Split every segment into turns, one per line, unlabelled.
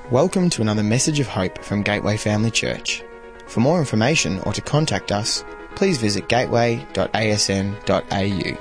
Welcome to another message of hope from Gateway Family Church. For more information or to contact us, please visit gateway.asn.au.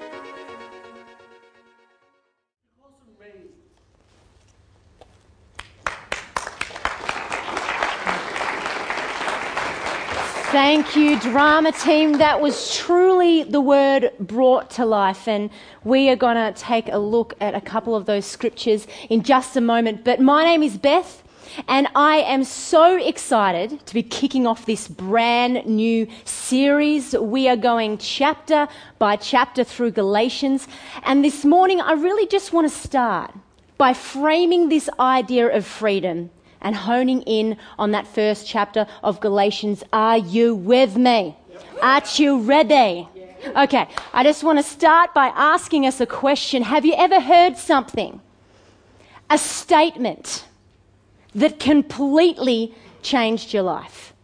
Thank you, drama team. That was truly the word brought to life, and we are going to take a look at a couple of those scriptures in just a moment. But my name is Beth, and I am so excited to be kicking off this brand new series. We are going chapter by chapter through Galatians, and this morning I really just want to start by framing this idea of freedom and honing in on that first chapter of Galatians. Are you with me? Aren't you ready? Okay, I just want to start by asking us a question. Have you ever heard something, a statement that completely changed your life?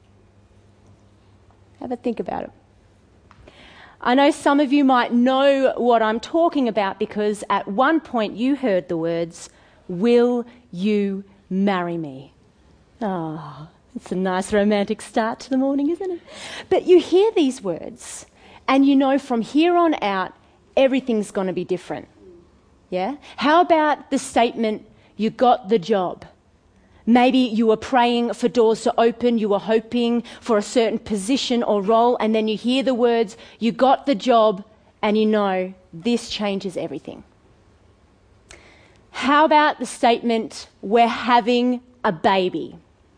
Have a think about it. I know some of you might know what I'm talking about because at one point you heard the words, "Will you marry me?" Oh, it's a nice romantic start to the morning, isn't it? But you hear these words and you know from here on out everything's going to be different. Yeah? How about the statement, "You got the job"? Maybe you were praying for doors to open, you were hoping for a certain position or role, and then you hear the words, "You got the job," and you know this changes everything. How about the statement, "We're having a baby"?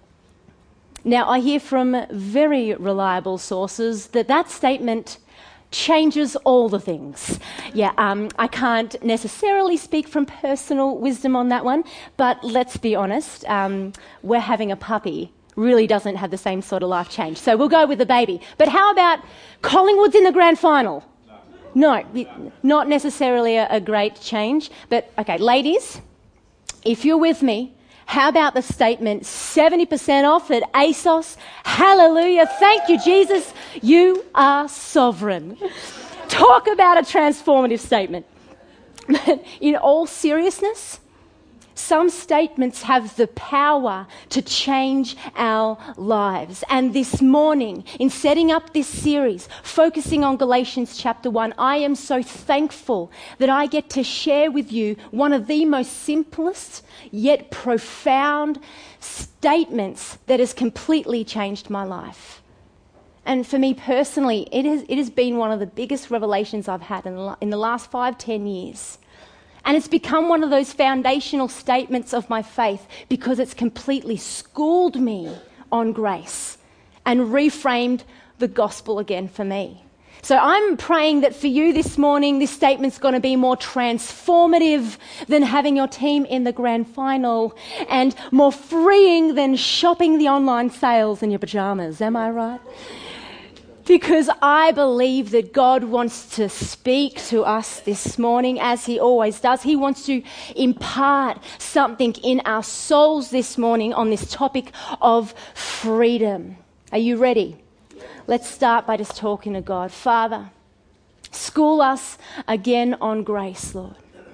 Now, I hear from very reliable sources that that statement changes all the things. Yeah, I can't necessarily speak from personal wisdom on that one, but let's be honest, "we're having a puppy" really doesn't have the same sort of life change. So we'll go with the baby. But how about Collingwood's in the grand final? No, not necessarily a great change. But, okay, ladies, if you're with me, how about the statement, 70% off at ASOS? Hallelujah. Thank you, Jesus. You are sovereign. Talk about a transformative statement. But in all seriousness, some statements have the power to change our lives. And this morning, in setting up this series, focusing on Galatians chapter 1, I am so thankful that I get to share with you one of the most simplest yet profound statements that has completely changed my life. And for me personally, it has been one of the biggest revelations I've had in the last 5-10 years. And it's become one of those foundational statements of my faith because it's completely schooled me on grace and reframed the gospel again for me. So I'm praying that for you this morning, this statement's going to be more transformative than having your team in the grand final and more freeing than shopping the online sales in your pajamas. Am I right? Because I believe that God wants to speak to us this morning, as he always does. He wants to impart something in our souls this morning on this topic of freedom. Are you ready? Let's start by just talking to God. Father, school us again on grace, Lord.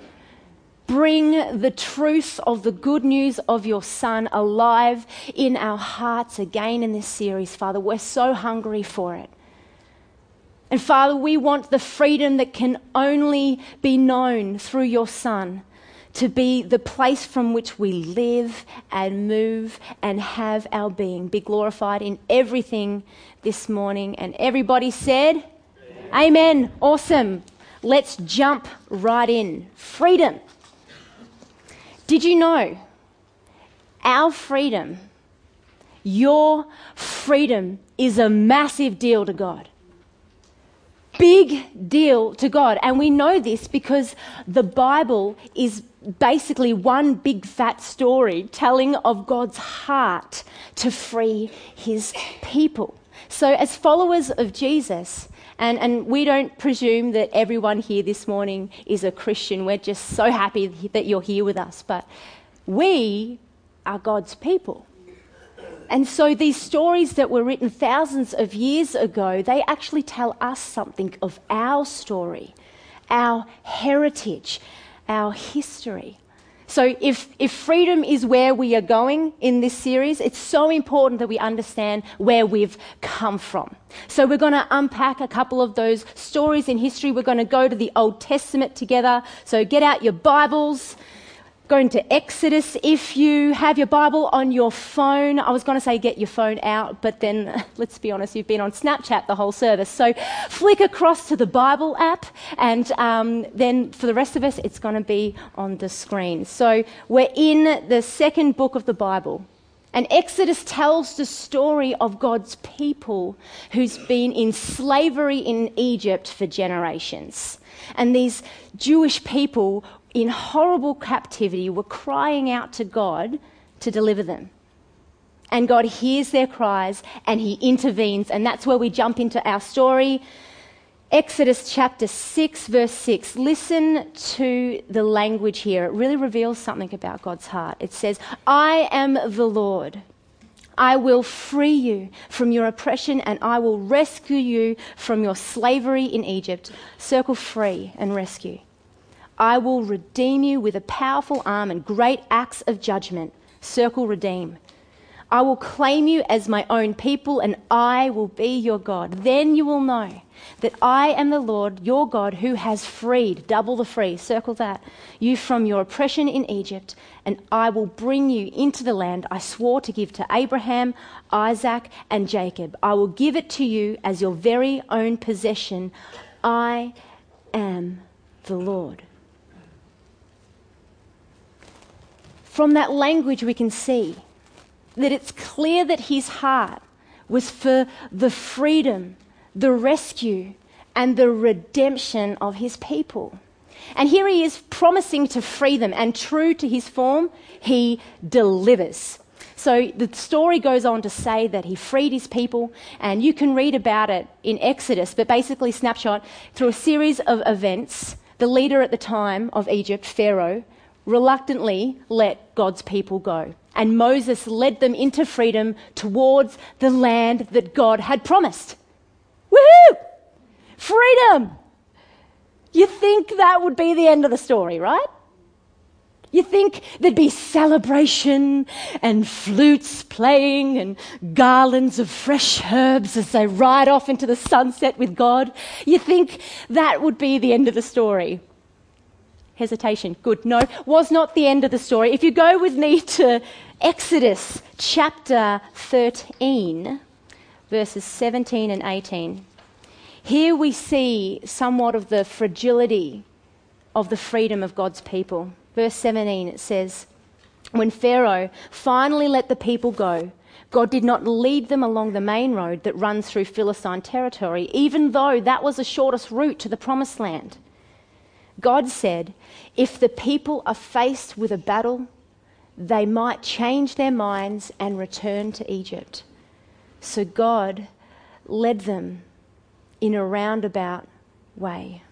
Bring the truth of the good news of your Son alive in our hearts again in this series, Father. We're so hungry for it. And Father, we want the freedom that can only be known through your Son to be the place from which we live and move and have our being. Be glorified in everything this morning. And everybody said, Amen. Awesome. Let's jump right in. Freedom. Did you know our freedom, your freedom, is a massive deal to God? Big deal to God. And we know this because the Bible is basically one big fat story telling of God's heart to free his people. So as followers of Jesus, and we don't presume that everyone here this morning is a Christian. We're just so happy that you're here with us. But we are God's people. And so these stories that were written thousands of years ago, they actually tell us something of our story, our heritage, our history. So if freedom is where we are going in this series, it's so important that we understand where we've come from. So we're going to unpack a couple of those stories in history. We're going to go to the Old Testament together. So get out your Bibles. Go into Exodus. If you have your Bible on your phone, I was going to say get your phone out, but then let's be honest, you've been on Snapchat the whole service. So flick across to the Bible app, and then for the rest of us, it's going to be on the screen. So we're in the second book of the Bible. And Exodus tells the story of God's people who's been in slavery in Egypt for generations. And these Jewish people in horrible captivity were crying out to God to deliver them. And God hears their cries and he intervenes, and that's where we jump into our story. Exodus chapter 6, verse 6. Listen to the language here. It really reveals something about God's heart. It says, I am the Lord. I will free you from your oppression and I will rescue you from your slavery in Egypt. Circle free and rescue. I will redeem you with a powerful arm and great acts of judgment. Circle redeem. I will claim you as my own people and I will be your God. Then you will know that I am the Lord, your God, who has freed, double the free, circle that, you from your oppression in Egypt, and I will bring you into the land I swore to give to Abraham, Isaac, and Jacob. I will give it to you as your very own possession. I am the Lord. From that language we can see that it's clear that his heart was for the freedom, the rescue, and the redemption of his people. And here he is promising to free them, and true to his form, he delivers. So the story goes on to say that he freed his people, and you can read about it in Exodus, but basically snapshot, through a series of events, the leader at the time of Egypt, Pharaoh, reluctantly let God's people go. And Moses led them into freedom towards the land that God had promised. Woohoo! Freedom! You think that would be the end of the story, right? You think there'd be celebration and flutes playing and garlands of fresh herbs as they ride off into the sunset with God? You think that would be the end of the story? Hesitation. Good. No, was not the end of the story. If you go with me to Exodus chapter 13, verses 17 and 18, here we see somewhat of the fragility of the freedom of God's people. Verse 17, it says, when Pharaoh finally let the people go, God did not lead them along the main road that runs through Philistine territory, even though that was the shortest route to the promised land. God said, if the people are faced with a battle, they might change their minds and return to Egypt. So God led them in a roundabout way.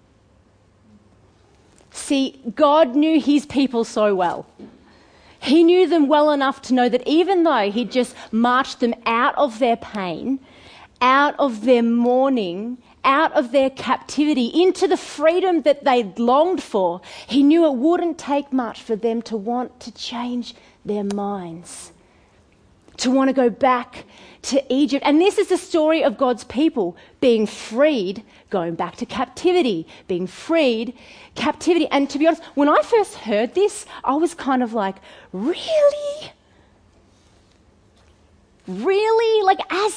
See, God knew his people so well. He knew them well enough to know that even though he'd just marched them out of their pain, out of their mourning, out of their captivity, into the freedom that they'd longed for, he knew it wouldn't take much for them to want to change their minds, to want to go back to Egypt. And this is the story of God's people being freed, going back to captivity, being freed, captivity. And to be honest, when I first heard this, I was kind of like, really? Really? Like, as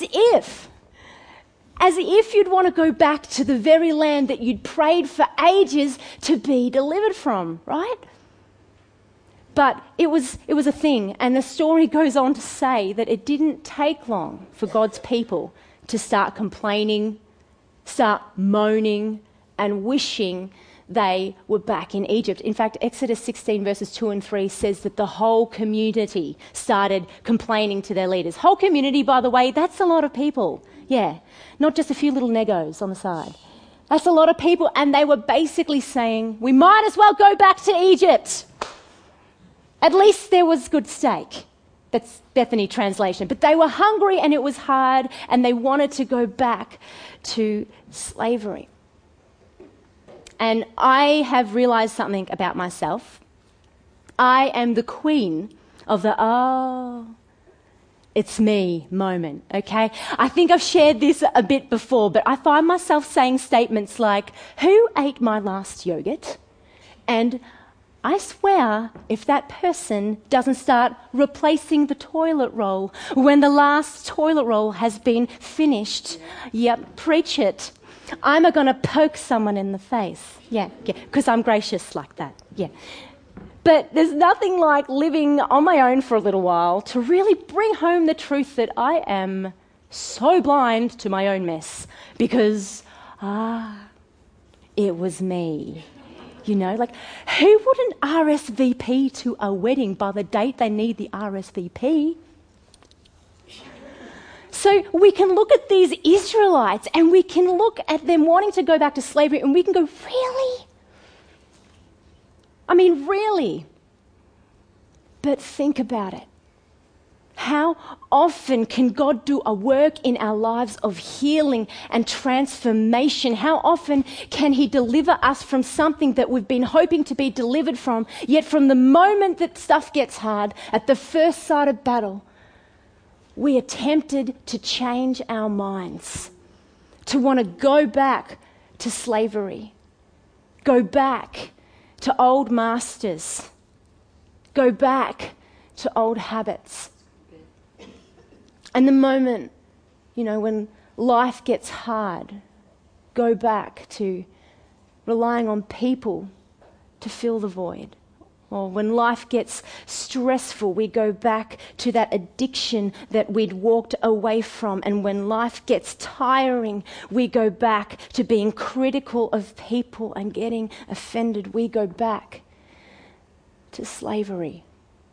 if you'd want to go back to the very land that you'd prayed for ages to be delivered from, right? But it was a thing, and the story goes on to say that it didn't take long for God's people to start complaining, start moaning, and wishing they were back in Egypt. In fact, Exodus 16 verses 2 and 3 says that the whole community started complaining to their leaders. Whole community, by the way, that's a lot of people. Yeah, not just a few little negos on the side. That's a lot of people, and they were basically saying, we might as well go back to Egypt. At least there was good steak. That's Bethany translation. But they were hungry and it was hard and they wanted to go back to slavery. And I have realised something about myself. I am the queen of the it's me moment, okay? I think I've shared this a bit before, but I find myself saying statements like, who ate my last yogurt? And I swear, if that person doesn't start replacing the toilet roll when the last toilet roll has been finished, yep, preach it. I'm going to poke someone in the face. Yeah, because I'm gracious like that. Yeah. But there's nothing like living on my own for a little while to really bring home the truth that I am so blind to my own mess because, it was me. You know, like, who wouldn't RSVP to a wedding by the date they need the RSVP? So we can look at these Israelites and we can look at them wanting to go back to slavery and we can go, really? I mean, really? But think about it. How often can God do a work in our lives of healing and transformation? How often can He deliver us from something that we've been hoping to be delivered from, yet from the moment that stuff gets hard, at the first sight of battle, we are tempted to change our minds, to want to go back to slavery, go back to old masters, go back to old habits. And the moment, when life gets hard, go back to relying on people to fill the void. Or when life gets stressful, we go back to that addiction that we'd walked away from. And when life gets tiring, we go back to being critical of people and getting offended. We go back to slavery.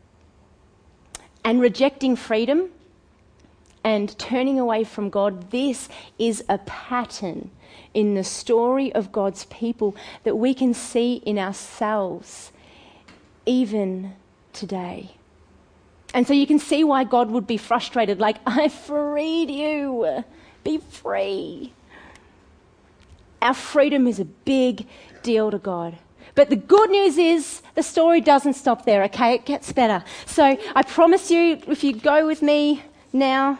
And rejecting freedom and turning away from God, this is a pattern in the story of God's people that we can see in ourselves even today. And so you can see why God would be frustrated, like, I freed you, be free. Our freedom is a big deal to God. But the good news is the story doesn't stop there, okay? It gets better. So I promise you, if you go with me now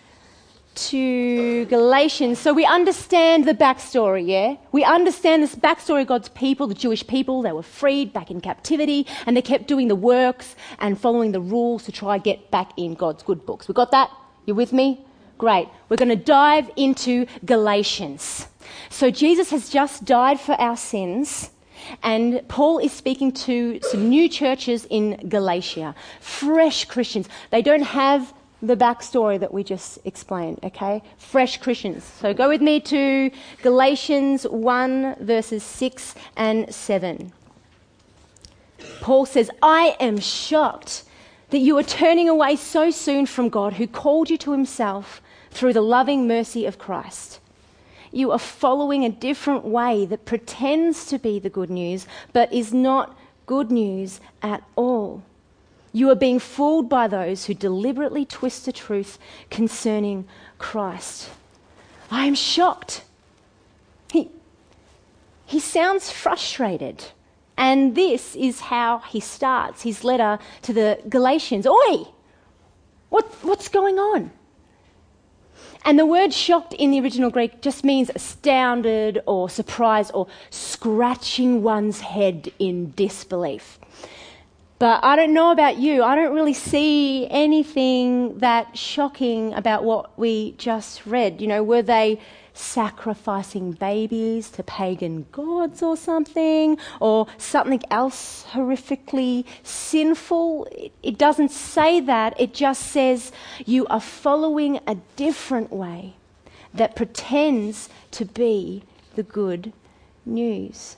to Galatians. So we understand the backstory, yeah? We understand this backstory of God's people, the Jewish people. They were freed back in captivity and they kept doing the works and following the rules to try and get back in God's good books. We got that? You with me? Great. We're going to dive into Galatians. So Jesus has just died for our sins. And Paul is speaking to some new churches in Galatia, fresh Christians. They don't have the backstory that we just explained, okay? Fresh Christians. So go with me to Galatians 1, verses 6 and 7. Paul says, I am shocked that you are turning away so soon from God who called you to himself through the loving mercy of Christ. You are following a different way that pretends to be the good news, but is not good news at all. You are being fooled by those who deliberately twist the truth concerning Christ. I am shocked. He sounds frustrated. And this is how he starts his letter to the Galatians. Oi! What's going on? And the word shocked in the original Greek just means astounded or surprised or scratching one's head in disbelief. But I don't know about you, I don't really see anything that shocking about what we just read. You know, were they sacrificing babies to pagan gods or something? Or something else horrifically sinful? It doesn't say that, it just says you are following a different way that pretends to be the good news.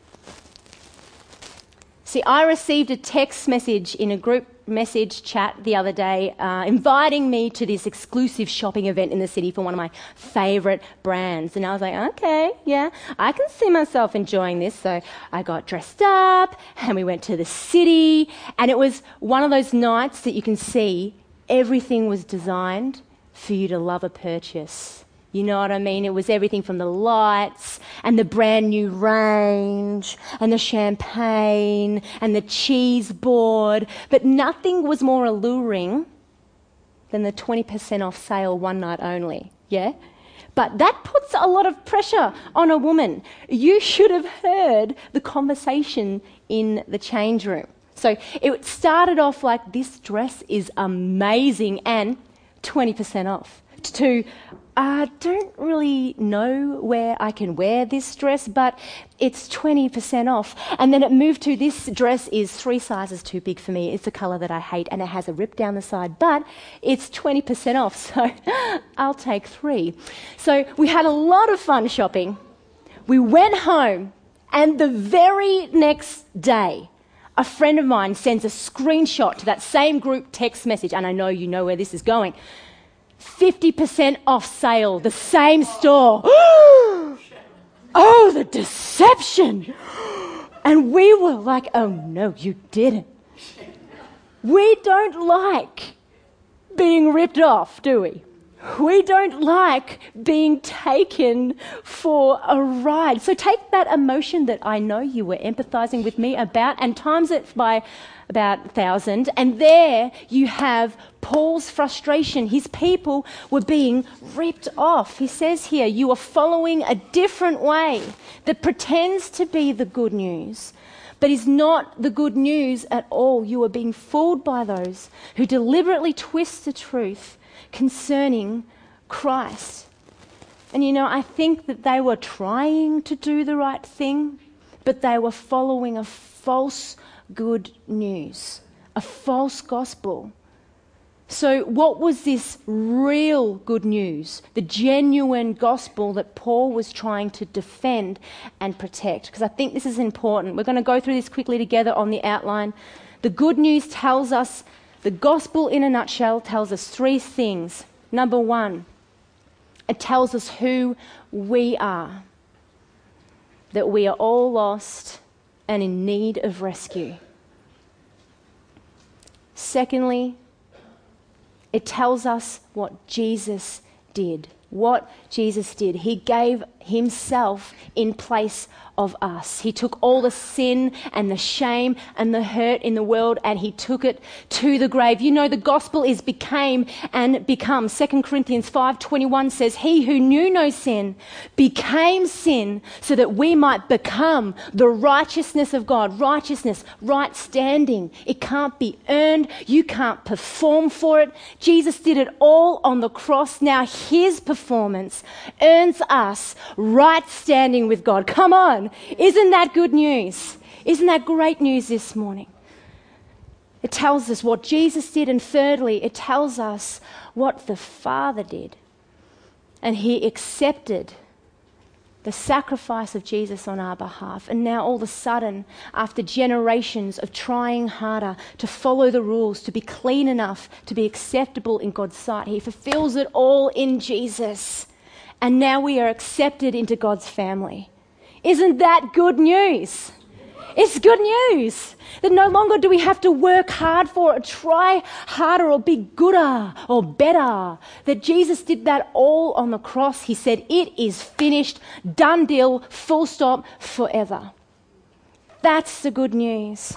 See, I received a text message in a group message chat the other day inviting me to this exclusive shopping event in the city for one of my favourite brands. And I was like, okay, yeah, I can see myself enjoying this. So I got dressed up and we went to the city. And it was one of those nights that you can see everything was designed for you to love a purchase You know what I mean? It was everything from the lights and the brand new range and the champagne and the cheese board. But nothing was more alluring than the 20% off sale one night only. Yeah? But that puts a lot of pressure on a woman. You should have heard the conversation in the change room. So it started off like, this dress is amazing and 20% off. To, I don't really know where I can wear this dress, but it's 20% off. And then it moved to, this dress is 3 sizes too big for me. It's a colour that I hate and it has a rip down the side, but it's 20% off, so I'll take 3. So we had a lot of fun shopping. We went home and the very next day, a friend of mine sends a screenshot to that same group text message, and I know you know where this is going. 50% off sale, the same store. Oh, the deception. And we were like, oh no, you didn't. We don't like being ripped off, do we? We don't like being taken for a ride. So take that emotion that I know you were empathizing with me about and times it by about 1,000. And there you have Paul's frustration. His people were being ripped off. He says here, you are following a different way that pretends to be the good news, but is not the good news at all. You are being fooled by those who deliberately twist the truth concerning Christ. And you know, I think that they were trying to do the right thing, but they were following a false good news, a false gospel. So what was this real good news, the genuine gospel that Paul was trying to defend and protect? Because I think this is important. We're going to go through this quickly together on the outline. The good news tells us, the gospel in a nutshell tells us 3 things. Number 1, it tells us who we are, that we are all lost and in need of rescue. Secondly, it tells us what Jesus did. What Jesus did. He gave himself in place of us. He took all the sin and the shame and the hurt in the world and he took it to the grave. You know, the gospel is became and become. 2 Corinthians 5:21 says, he who knew no sin became sin so that we might become the righteousness of God. Righteousness, right standing. It can't be earned. You can't perform for it. Jesus did it all on the cross. Now his performance earns us right standing with God. Come on. Isn't that good news? Isn't that great news this morning? It tells us what Jesus did, and thirdly, it tells us what the Father did. And he accepted the sacrifice of Jesus on our behalf. And now all of a sudden, after generations of trying harder to follow the rules, to be clean enough to be acceptable in God's sight, he fulfills it all in Jesus. And now we are accepted into God's family. Isn't that good news? It's good news that no longer do we have to work hard for it, try harder or be gooder or better. That Jesus did that all on the cross. He said, it is finished, done deal, full stop, forever. That's the good news.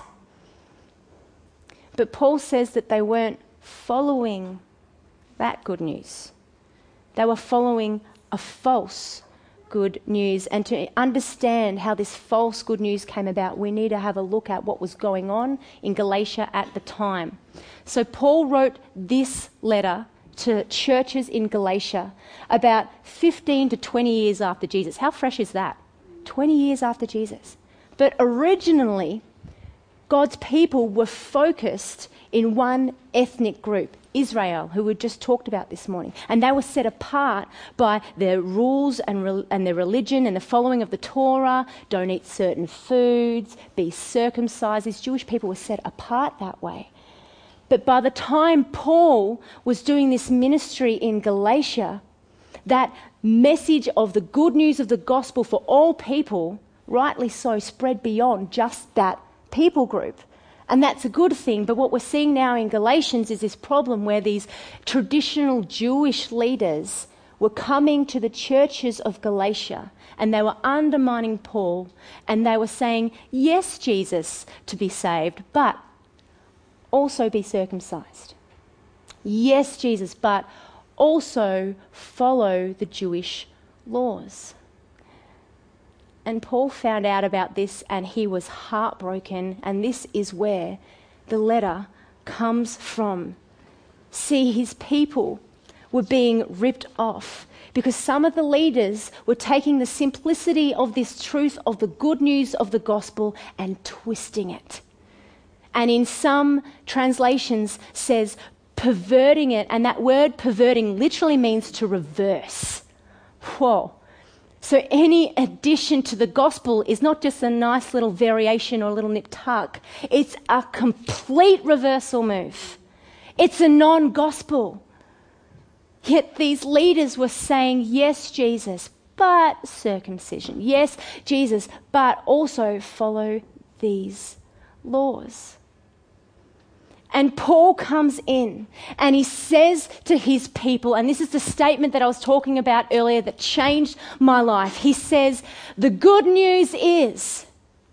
But Paul says that they weren't following that good news. They were following a false good news. And to understand how this false good news came about, we need to have a look at what was going on in Galatia at the time. So Paul wrote this letter to churches in Galatia about 15 to 20 years after Jesus. How fresh is that? 20 years after Jesus. But originally, God's people were focused in one ethnic group, Israel, who we just talked about this morning. And they were set apart by their rules and their religion and the following of the Torah. Don't eat certain foods, be circumcised. These Jewish people were set apart that way. But by the time Paul was doing this ministry in Galatia, that message of the good news of the gospel for all people, rightly so, spread beyond just that people group. And that's a good thing. But what we're seeing now in Galatians is this problem where these traditional Jewish leaders were coming to the churches of Galatia and they were undermining Paul and they were saying, yes, Jesus, to be saved, but also be circumcised. Yes, Jesus, but also follow the Jewish laws. And Paul found out about this and he was heartbroken, and this is where the letter comes from. See, his people were being ripped off because some of the leaders were taking the simplicity of this truth of the good news of the gospel and twisting it. And in some translations says perverting it, and that word perverting literally means to reverse. Whoa. So any addition to the gospel is not just a nice little variation or a little nip tuck. It's a complete reversal move. It's a non-gospel. Yet these leaders were saying, yes, Jesus, but circumcision. Yes, Jesus, but also follow these laws. And Paul comes in and he says to his people, and this is the statement that I was talking about earlier that changed my life. He says, the good news is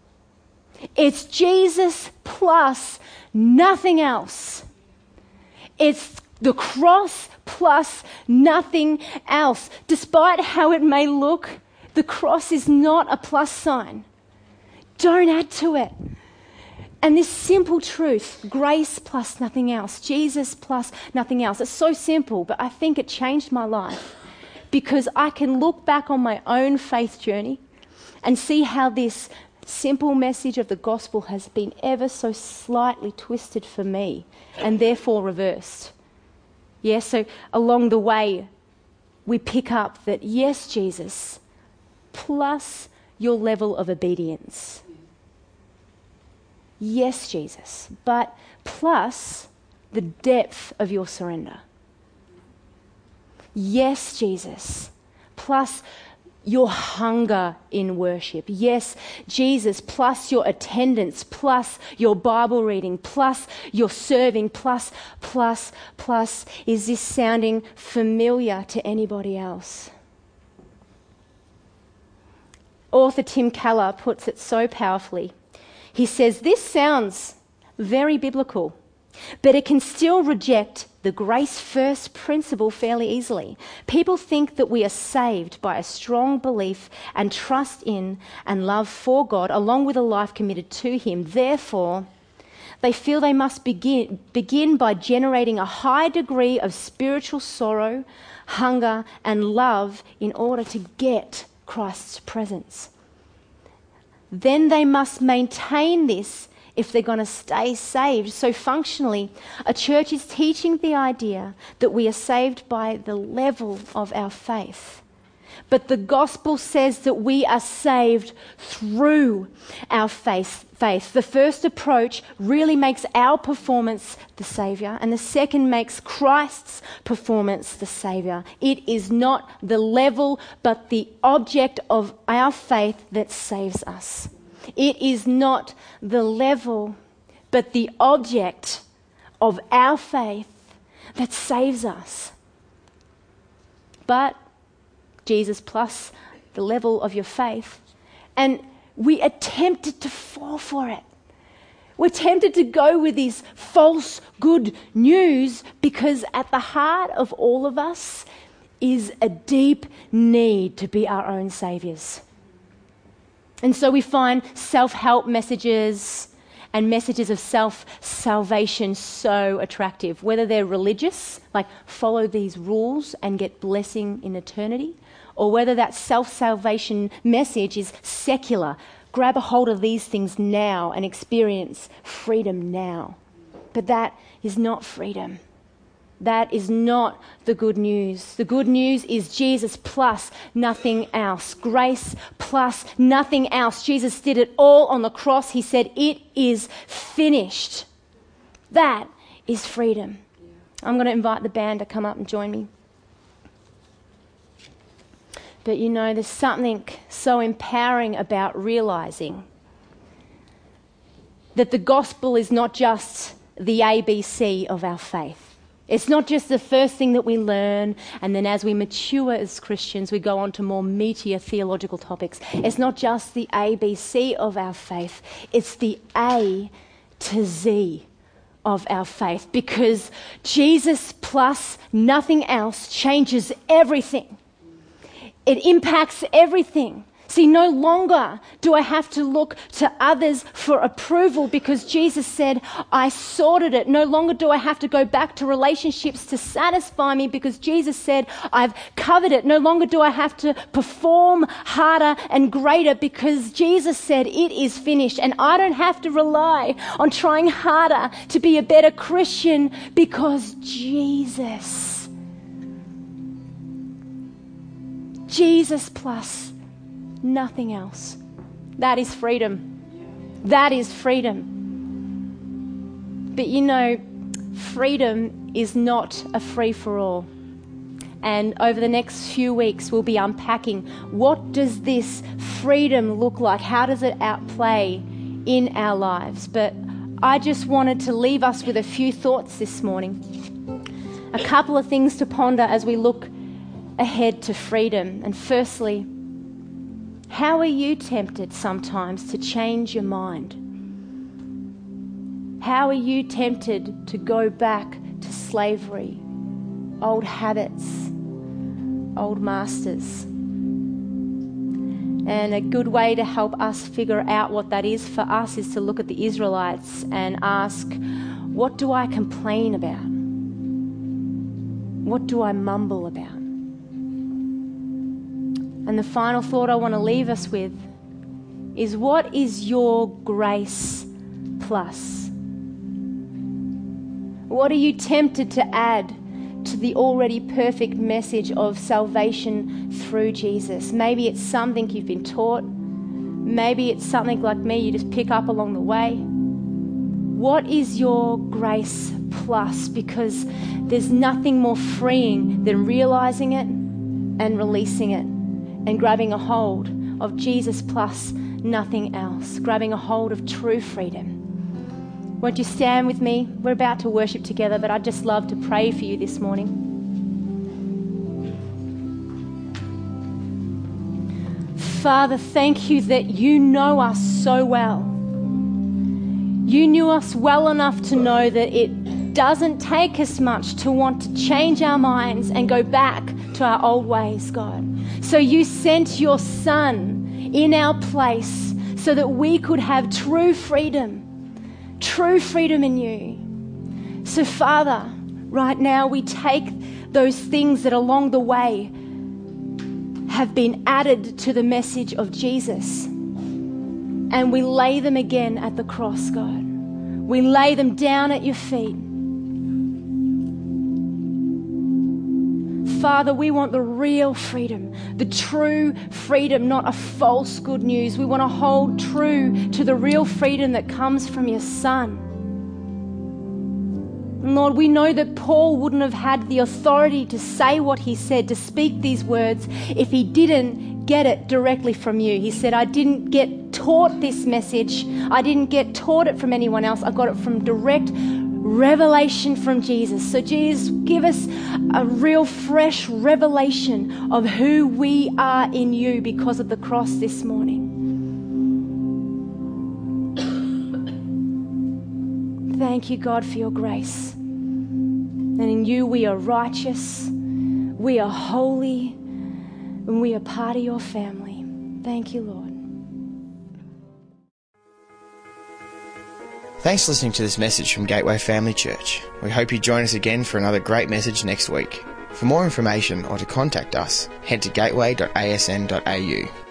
it's Jesus plus nothing else. It's the cross plus nothing else. Despite how it may look, the cross is not a plus sign. Don't add to it. And this simple truth, grace plus nothing else, Jesus plus nothing else, it's so simple, but I think it changed my life because I can look back on my own faith journey and see how this simple message of the gospel has been ever so slightly twisted for me and therefore reversed. Yeah, so along the way, we pick up that yes, Jesus, plus your level of obedience. Yes, Jesus, but plus the depth of your surrender. Yes, Jesus, plus your hunger in worship. Yes, Jesus, plus your attendance, plus your Bible reading, plus your serving, plus. Is this sounding familiar to anybody else? Author Tim Keller puts it so powerfully. He says, this sounds very biblical, but it can still reject the grace first principle fairly easily. People think that we are saved by a strong belief and trust in and love for God, along with a life committed to Him. Therefore, they feel they must begin by generating a high degree of spiritual sorrow, hunger, and love in order to get Christ's presence. Then they must maintain this if they're going to stay saved. So functionally, a church is teaching the idea that we are saved by the level of our faith. But the gospel says that we are saved through our faith. The first approach really makes our performance the Saviour, and the second makes Christ's performance the Saviour. It is not the level, but the object of our faith that saves us. It is not the level, but the object of our faith that saves us. But Jesus plus the level of your faith. And we are tempted to fall for it. We're tempted to go with this false good news because at the heart of all of us is a deep need to be our own saviours. And so we find self-help messages and messages of self-salvation so attractive, whether they're religious, like follow these rules and get blessing in eternity, or whether that self-salvation message is secular. Grab a hold of these things now and experience freedom now. But that is not freedom. That is not the good news. The good news is Jesus plus nothing else. Grace plus nothing else. Jesus did it all on the cross. He said, it is finished. That is freedom. I'm going to invite the band to come up and join me. But you know, there's something so empowering about realizing that the gospel is not just the ABC of our faith. It's not just the first thing that we learn, and then as we mature as Christians, we go on to more meatier theological topics. It's not just the ABC of our faith, it's the A to Z of our faith, because Jesus plus nothing else changes everything. It impacts everything. See, no longer do I have to look to others for approval because Jesus said, I sorted it. No longer do I have to go back to relationships to satisfy me because Jesus said, I've covered it. No longer do I have to perform harder and greater because Jesus said, it is finished. And I don't have to rely on trying harder to be a better Christian because Jesus plus nothing else. That is freedom. That is freedom. But you know, freedom is not a free-for-all. And over the next few weeks, we'll be unpacking what does this freedom look like? How does it outplay in our lives? But I just wanted to leave us with a few thoughts this morning. A couple of things to ponder as we look ahead to freedom. And firstly, how are you tempted sometimes to change your mind? How are you tempted to go back to slavery, old habits, old masters? And a good way to help us figure out what that is for us is to look at the Israelites and ask, what do I complain about? What do I mumble about? And the final thought I want to leave us with is, what is your grace plus? What are you tempted to add to the already perfect message of salvation through Jesus? Maybe it's something you've been taught. Maybe it's something like me you just pick up along the way. What is your grace plus? Because there's nothing more freeing than realizing it and releasing it, and grabbing a hold of Jesus plus nothing else, grabbing a hold of true freedom. Won't you stand with me? We're about to worship together, but I'd just love to pray for you this morning. Father, thank you that you know us so well. You knew us well enough to know that it doesn't take us much to want to change our minds and go back to our old ways, God. So you sent your Son in our place so that we could have true freedom in you. So Father, right now we take those things that along the way have been added to the message of Jesus, and we lay them again at the cross, God. We lay them down at your feet. Father, we want the real freedom, the true freedom, not a false good news. We want to hold true to the real freedom that comes from your Son. And Lord, we know that Paul wouldn't have had the authority to say what he said, to speak these words, if he didn't get it directly from you. He said, I didn't get taught this message. I didn't get taught it from anyone else. I got it from direct revelation from Jesus. So Jesus, give us a real fresh revelation of who we are in you because of the cross this morning. Thank you, God, for your grace. And in you we are righteous, we are holy, and we are part of your family. Thank you, Lord.
Thanks for listening to this message from Gateway Family Church. We hope you join us again for another great message next week. For more information or to contact us, head to gateway.asn.au.